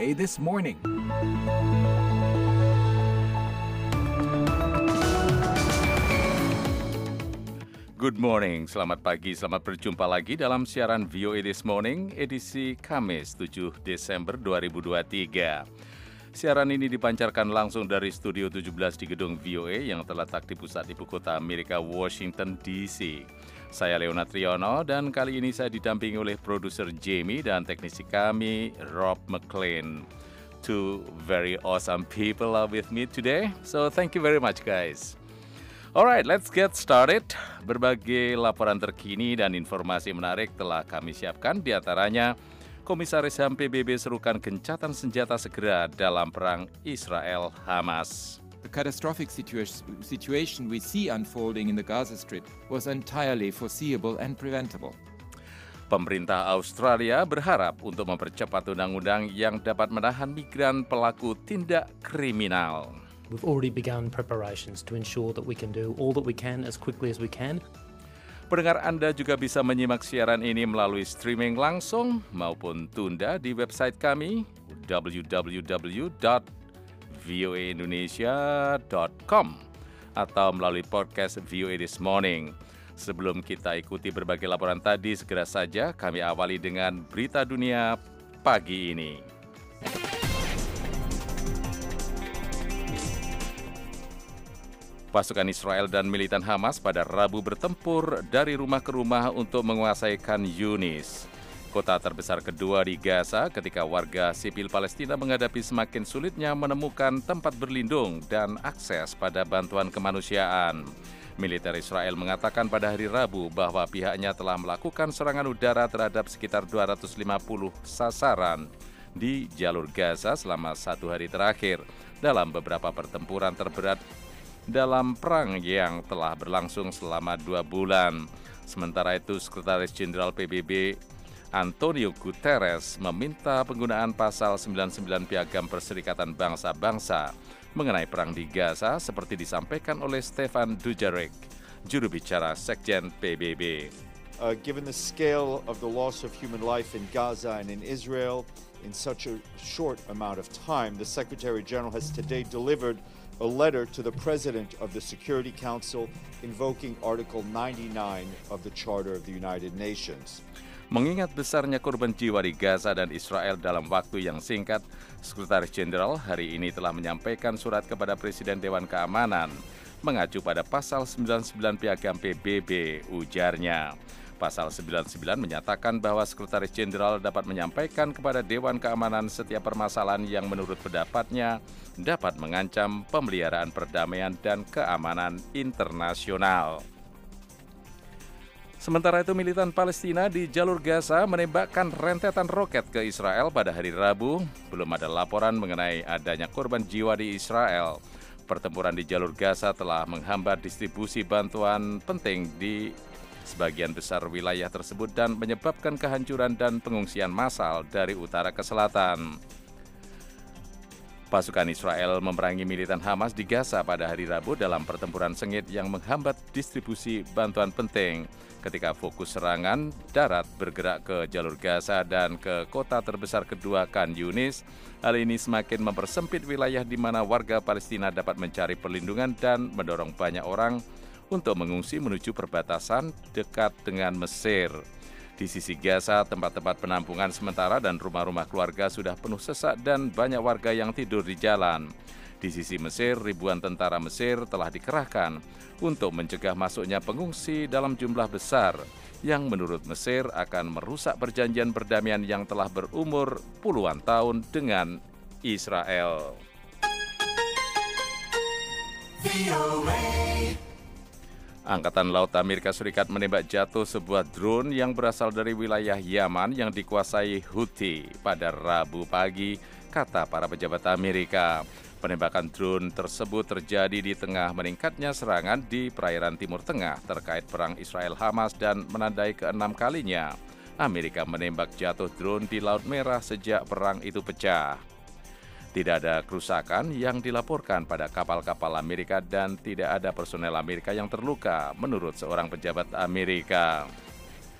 VOA This Morning. Good morning, selamat pagi, selamat berjumpa lagi dalam siaran VOA This Morning, edisi Kamis 7 Desember 2023. Siaran ini dipancarkan langsung dari Studio 17 di gedung VOA yang terletak di pusat ibu kota Amerika, Washington, D.C. Saya Leonard Triono dan kali ini saya didampingi oleh produser Jamie dan teknisi kami, Rob McLean. Two very awesome people are with me today, so thank you very much guys. Alright, let's get started. Berbagai laporan terkini dan informasi menarik telah kami siapkan, di antaranya Komisaris HAM PBB serukan gencatan senjata segera dalam perang Israel-Hamas. The catastrophic situation we see unfolding in the Gaza Strip was entirely foreseeable and preventable. Pemerintah Australia berharap untuk mempercepat undang-undang yang dapat menahan migran pelaku tindak kriminal. We've already begun preparations to ensure that we can do all that we can as quickly as we can. Pendengar Anda juga bisa menyimak siaran ini melalui streaming langsung maupun tunda di website kami www.voaindonesia.com atau melalui podcast VOA This Morning. Sebelum kita ikuti berbagai laporan tadi, segera saja kami awali dengan berita dunia pagi ini. Pasukan Israel dan militan Hamas pada Rabu bertempur dari rumah ke rumah untuk menguasai Khan Yunis, kota terbesar kedua di Gaza, ketika warga sipil Palestina menghadapi semakin sulitnya menemukan tempat berlindung dan akses pada bantuan kemanusiaan. Militer Israel mengatakan pada hari Rabu bahwa pihaknya telah melakukan serangan udara terhadap sekitar 250 sasaran di jalur Gaza selama 1 hari terakhir dalam beberapa pertempuran terberat dalam perang yang telah berlangsung selama 2 bulan. Sementara itu, Sekretaris Jenderal PBB Antonio Guterres meminta penggunaan pasal 99 Piagam Perserikatan Bangsa-Bangsa mengenai perang di Gaza seperti disampaikan oleh Stefan Dujarric, juru bicara Sekjen PBB. Given the scale of the loss of human life in Gaza and in Israel in such a short amount of time, the Secretary General has today delivered a letter to the President of the Security Council invoking Article 99 of the Charter of the United Nations. Mengingat besarnya korban jiwa di Gaza dan Israel dalam waktu yang singkat, Sekretaris Jenderal hari ini telah menyampaikan surat kepada Presiden Dewan Keamanan mengacu pada pasal 99 Piagam PBB, ujarnya. Pasal 99 menyatakan bahwa Sekretaris Jenderal dapat menyampaikan kepada Dewan Keamanan setiap permasalahan yang menurut pendapatnya dapat mengancam pemeliharaan perdamaian dan keamanan internasional. Sementara itu, militan Palestina di jalur Gaza menembakkan rentetan roket ke Israel pada hari Rabu. Belum ada laporan mengenai adanya korban jiwa di Israel. Pertempuran di jalur Gaza telah menghambat distribusi bantuan penting di sebagian besar wilayah tersebut dan menyebabkan kehancuran dan pengungsian massal dari utara ke selatan. Pasukan Israel memerangi militan Hamas di Gaza pada hari Rabu dalam pertempuran sengit yang menghambat distribusi bantuan penting. Ketika fokus serangan darat bergerak ke jalur Gaza dan ke kota terbesar kedua Khan Yunis, hal ini semakin mempersempit wilayah di mana warga Palestina dapat mencari perlindungan dan mendorong banyak orang untuk mengungsi menuju perbatasan dekat dengan Mesir. Di sisi Gaza, tempat-tempat penampungan sementara dan rumah-rumah keluarga sudah penuh sesak dan banyak warga yang tidur di jalan. Di sisi Mesir, ribuan tentara Mesir telah dikerahkan untuk mencegah masuknya pengungsi dalam jumlah besar yang menurut Mesir akan merusak perjanjian perdamaian yang telah berumur puluhan tahun dengan Israel. Angkatan Laut Amerika Serikat menembak jatuh sebuah drone yang berasal dari wilayah Yaman yang dikuasai Houthi pada Rabu pagi, kata para pejabat Amerika. Penembakan drone tersebut terjadi di tengah meningkatnya serangan di perairan Timur Tengah terkait perang Israel-Hamas dan menandai ke-6 kalinya Amerika menembak jatuh drone di Laut Merah sejak perang itu pecah. Tidak ada kerusakan yang dilaporkan pada kapal-kapal Amerika dan tidak ada personel Amerika yang terluka, menurut seorang pejabat Amerika.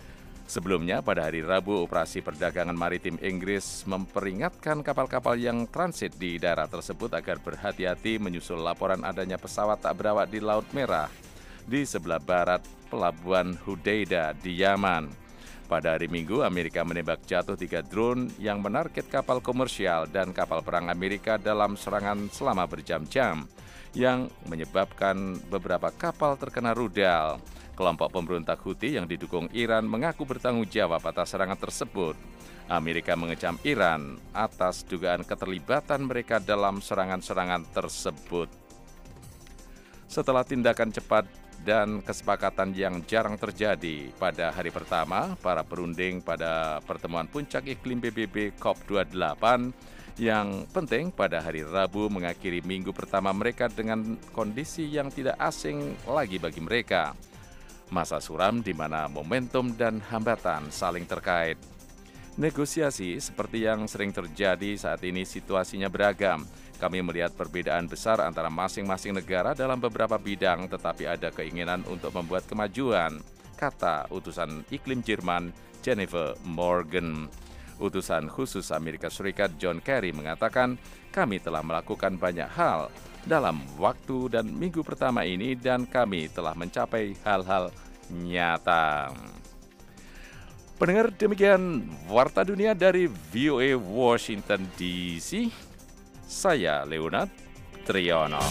Sebelumnya, pada hari Rabu, Operasi Perdagangan Maritim Inggris memperingatkan kapal-kapal yang transit di daerah tersebut agar berhati-hati menyusul laporan adanya pesawat tak berawak di Laut Merah di sebelah barat Pelabuhan Hudaida di Yaman. Pada hari Minggu, Amerika menembak jatuh 3 drone yang menarget kapal komersial dan kapal perang Amerika dalam serangan selama berjam-jam, yang menyebabkan beberapa kapal terkena rudal. Kelompok pemberontak Houthi yang didukung Iran mengaku bertanggung jawab atas serangan tersebut. Amerika mengecam Iran atas dugaan keterlibatan mereka dalam serangan-serangan tersebut. Setelah tindakan cepat dan kesepakatan yang jarang terjadi pada hari pertama, para perunding pada pertemuan puncak iklim PBB COP28 yang penting pada hari Rabu mengakhiri minggu pertama mereka dengan kondisi yang tidak asing lagi bagi mereka. Masa suram di mana momentum dan hambatan saling terkait. Negosiasi seperti yang sering terjadi saat ini situasinya beragam. Kami melihat perbedaan besar antara masing-masing negara dalam beberapa bidang, tetapi ada keinginan untuk membuat kemajuan, kata utusan iklim Jerman Jennifer Morgan. Utusan khusus Amerika Serikat John Kerry mengatakan, kami telah melakukan banyak hal dalam waktu dan minggu pertama ini dan kami telah mencapai hal-hal nyata. Pendengar, demikian Warta Dunia dari VOA Washington DC. Saya Leonard Triono.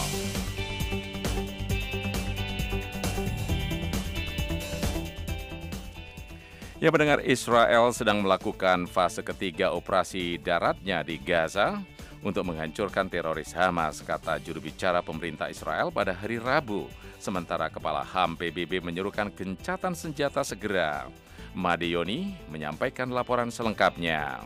Ya, pendengar, Israel sedang melakukan fase ketiga operasi daratnya di Gaza untuk menghancurkan teroris Hamas, kata juru bicara pemerintah Israel pada hari Rabu. Sementara Kepala HAM PBB menyerukan gencatan senjata segera. Madeyoni menyampaikan laporan selengkapnya.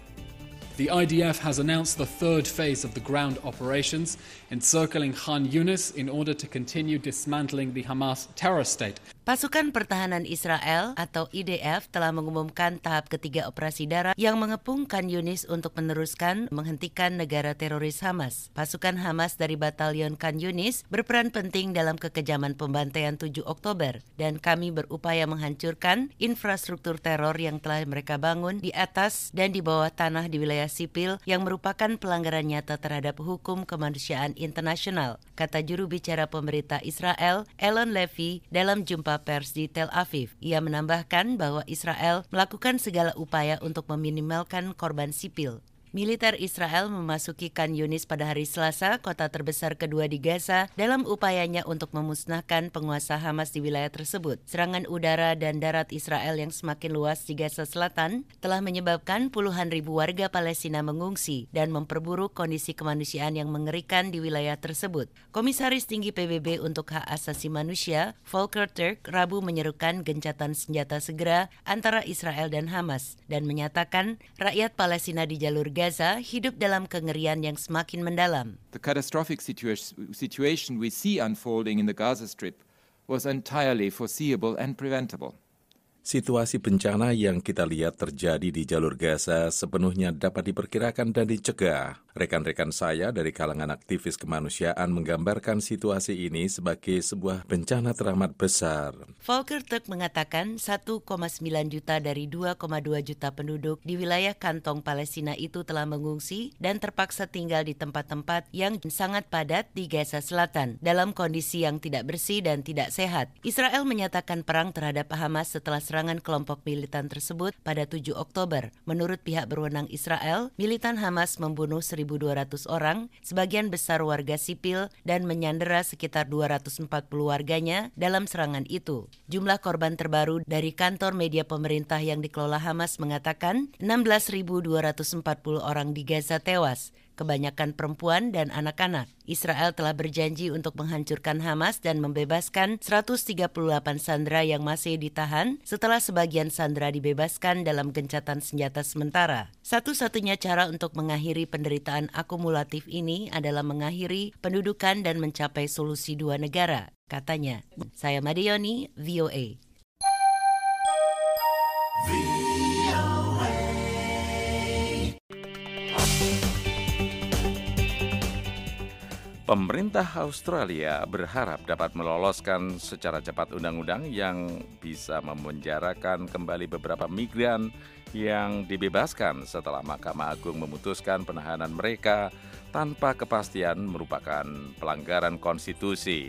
The IDF has announced the third phase of the ground operations, encircling Khan Yunis in order to continue dismantling the Hamas terror state. Pasukan Pertahanan Israel atau IDF telah mengumumkan tahap ketiga operasi darat yang mengepung Khan Yunis untuk meneruskan menghentikan negara teroris Hamas. Pasukan Hamas dari Batalion Khan Yunis berperan penting dalam kekejaman pembantaian 7 Oktober dan kami berupaya menghancurkan infrastruktur teror yang telah mereka bangun di atas dan di bawah tanah di wilayah sipil yang merupakan pelanggaran nyata terhadap hukum kemanusiaan internasional, kata juru bicara pemerintah Israel, Elon Levy, dalam jumpa pers di Tel Aviv. Ia menambahkan bahwa Israel melakukan segala upaya untuk meminimalkan korban sipil. Militer Israel memasuki Khan Yunis pada hari Selasa, kota terbesar kedua di Gaza, dalam upayanya untuk memusnahkan penguasa Hamas di wilayah tersebut. Serangan udara dan darat Israel yang semakin luas di Gaza Selatan telah menyebabkan puluhan ribu warga Palestina mengungsi dan memperburuk kondisi kemanusiaan yang mengerikan di wilayah tersebut. Komisaris Tinggi PBB untuk Hak Asasi Manusia, Volker Turk, Rabu menyerukan gencatan senjata segera antara Israel dan Hamas dan menyatakan rakyat Palestina di jalur Gaza hidup dalam kengerian yang semakin mendalam. The catastrophic situation we see unfolding in the Gaza Strip was entirely foreseeable and preventable. Situasi bencana yang kita lihat terjadi di jalur Gaza sepenuhnya dapat diperkirakan dan dicegah. Rekan-rekan saya dari kalangan aktivis kemanusiaan menggambarkan situasi ini sebagai sebuah bencana teramat besar. Volker Turk mengatakan 1,9 juta dari 2,2 juta penduduk di wilayah kantong Palestina itu telah mengungsi dan terpaksa tinggal di tempat-tempat yang sangat padat di Gaza Selatan dalam kondisi yang tidak bersih dan tidak sehat. Israel menyatakan perang terhadap Hamas setelah serangan kelompok militan tersebut pada 7 Oktober. Menurut pihak berwenang Israel, militan Hamas membunuh 1.200 orang, sebagian besar warga sipil, dan menyandera sekitar 240 warganya dalam serangan itu. Jumlah korban terbaru dari kantor media pemerintah yang dikelola Hamas mengatakan 16.240 orang di Gaza tewas, kebanyakan perempuan dan anak-anak. Israel telah berjanji untuk menghancurkan Hamas dan membebaskan 138 sandera yang masih ditahan setelah sebagian sandera dibebaskan dalam gencatan senjata sementara. Satu-satunya cara untuk mengakhiri penderitaan akumulatif ini adalah mengakhiri pendudukan dan mencapai solusi dua negara, katanya. Saya Madeyoni, VOA. Pemerintah Australia berharap dapat meloloskan secara cepat undang-undang yang bisa memenjarakan kembali beberapa migran yang dibebaskan setelah Mahkamah Agung memutuskan penahanan mereka tanpa kepastian merupakan pelanggaran konstitusi.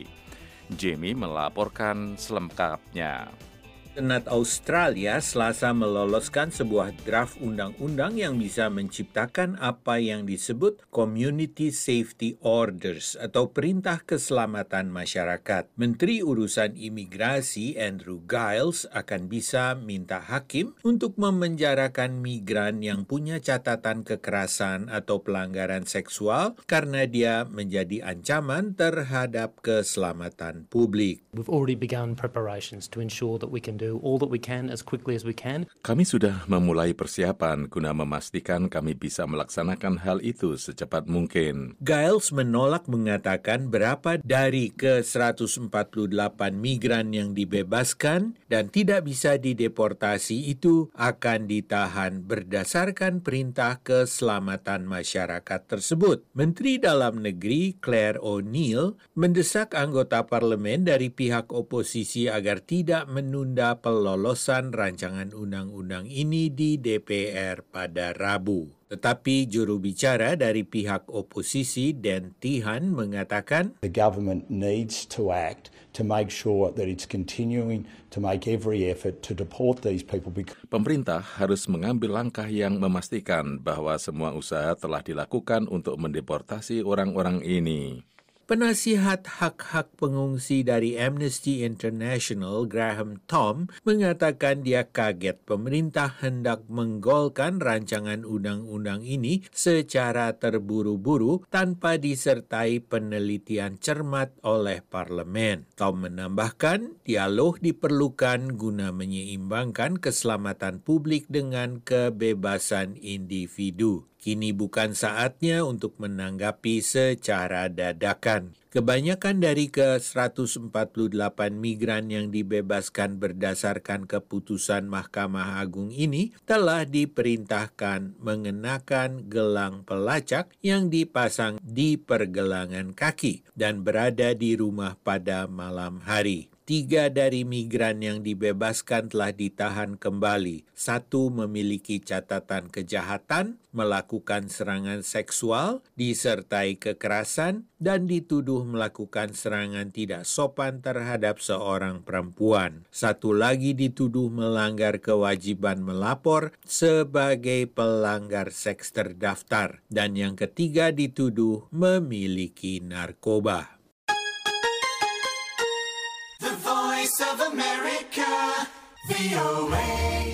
Jamie melaporkan selengkapnya. Senat Australia Selasa meloloskan sebuah draft undang-undang yang bisa menciptakan apa yang disebut Community Safety Orders atau Perintah Keselamatan Masyarakat. Menteri Urusan Imigrasi Andrew Giles akan bisa minta hakim untuk memenjarakan migran yang punya catatan kekerasan atau pelanggaran seksual karena dia menjadi ancaman terhadap keselamatan publik. We've already begun preparations to ensure that we can do all that we can as quickly as we can. Kami sudah memulai persiapan guna memastikan kami bisa melaksanakan hal itu secepat mungkin. Giles menolak mengatakan berapa dari ke-148 migran yang dibebaskan dan tidak bisa dideportasi itu akan ditahan berdasarkan perintah keselamatan masyarakat tersebut. Menteri Dalam Negeri Claire O'Neill mendesak anggota parlemen dari pihak oposisi agar tidak menunda pelolosan rancangan undang-undang ini di DPR pada Rabu. Tetapi juru bicara dari pihak oposisi Dan Tehan mengatakan, the government needs to act to make sure that it's continuing to make every effort to deport these people. Pemerintah harus mengambil langkah yang memastikan bahwa semua usaha telah dilakukan untuk mendeportasi orang-orang ini. Penasihat hak-hak pengungsi dari Amnesty International, Graham Thom, mengatakan dia kaget pemerintah hendak menggolkan rancangan undang-undang ini secara terburu-buru tanpa disertai penelitian cermat oleh parlemen. Thom menambahkan, dialog diperlukan guna menyeimbangkan keselamatan publik dengan kebebasan individu. Kini bukan saatnya untuk menanggapi secara dadakan. Kebanyakan dari ke-148 migran yang dibebaskan berdasarkan keputusan Mahkamah Agung ini telah diperintahkan mengenakan gelang pelacak yang dipasang di pergelangan kaki dan berada di rumah pada malam hari. 3 dari migran yang dibebaskan telah ditahan kembali. 1 memiliki catatan kejahatan, melakukan serangan seksual, disertai kekerasan, dan dituduh melakukan serangan tidak sopan terhadap seorang perempuan. 1 lagi dituduh melanggar kewajiban melapor sebagai pelanggar seks terdaftar. Dan yang ketiga dituduh memiliki narkoba. Voice of America, VOA.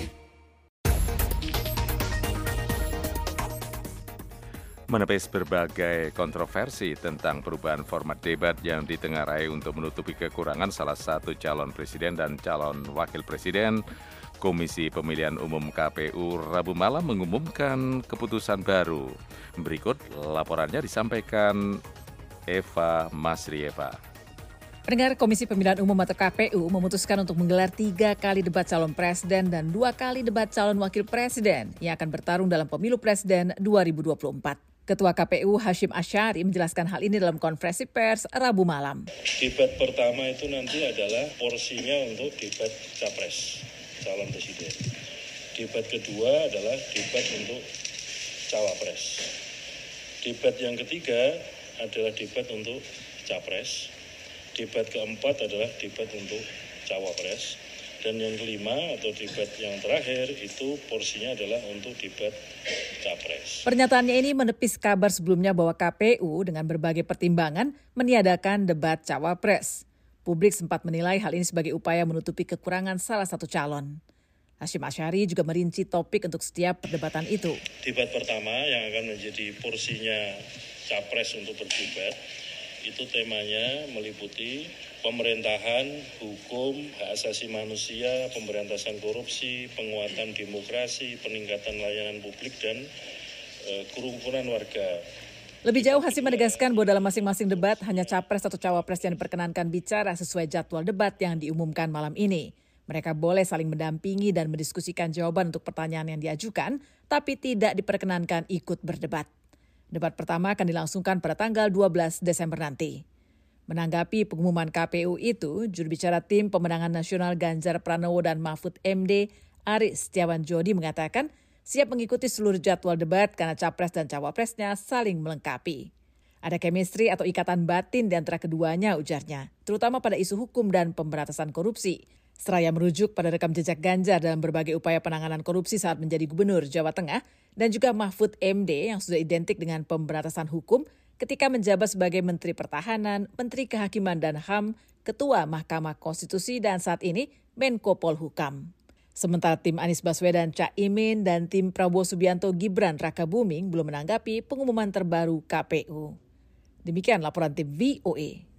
Menepis berbagai kontroversi tentang perubahan format debat yang ditengarai untuk menutupi kekurangan salah satu calon presiden dan calon wakil presiden, Komisi Pemilihan Umum KPU Rabu malam mengumumkan keputusan baru. Berikut laporannya disampaikan Eva Masrieva. Pendengar, Komisi Pemilihan Umum atau KPU memutuskan untuk menggelar 3 kali debat calon presiden dan 2 kali debat calon wakil presiden yang akan bertarung dalam pemilu presiden 2024. Ketua KPU Hashim Asyari menjelaskan hal ini dalam konferensi pers Rabu malam. Debat pertama itu nanti adalah porsinya untuk debat capres, calon presiden. Debat kedua adalah debat untuk cawapres. Debat yang ketiga adalah debat untuk capres. Debat keempat adalah debat untuk cawapres. Dan yang kelima atau debat yang terakhir itu porsinya adalah untuk debat capres. Pernyataannya ini menepis kabar sebelumnya bahwa KPU dengan berbagai pertimbangan meniadakan debat cawapres. Publik sempat menilai hal ini sebagai upaya menutupi kekurangan salah satu calon. Hashim Asyari juga merinci topik untuk setiap perdebatan itu. Debat pertama yang akan menjadi porsinya capres untuk berdebat, itu temanya meliputi pemerintahan, hukum, hak asasi manusia, pemberantasan korupsi, penguatan demokrasi, peningkatan layanan publik, dan kerukunan warga. Lebih jauh, Hashim menegaskan bahwa dalam masing-masing debat hanya capres atau cawapres yang diperkenankan bicara sesuai jadwal debat yang diumumkan malam ini. Mereka boleh saling mendampingi dan mendiskusikan jawaban untuk pertanyaan yang diajukan, tapi tidak diperkenankan ikut berdebat. Debat pertama akan dilangsungkan pada tanggal 12 Desember nanti. Menanggapi pengumuman KPU itu, juru bicara tim pemenangan nasional Ganjar Pranowo dan Mahfud MD, Aris Setiawan Djodi mengatakan siap mengikuti seluruh jadwal debat karena capres dan cawapresnya saling melengkapi. Ada chemistry atau ikatan batin di antara keduanya, ujarnya, terutama pada isu hukum dan pemberantasan korupsi. Seraya merujuk pada rekam jejak Ganjar dalam berbagai upaya penanganan korupsi saat menjadi gubernur Jawa Tengah dan juga Mahfud MD yang sudah identik dengan pemberantasan hukum ketika menjabat sebagai Menteri Pertahanan, Menteri Kehakiman dan HAM, Ketua Mahkamah Konstitusi dan saat ini Menko Polhukam. Sementara tim Anies Baswedan Cak Imin dan tim Prabowo Subianto Gibran Rakabuming belum menanggapi pengumuman terbaru KPU. Demikian laporan tim VOA.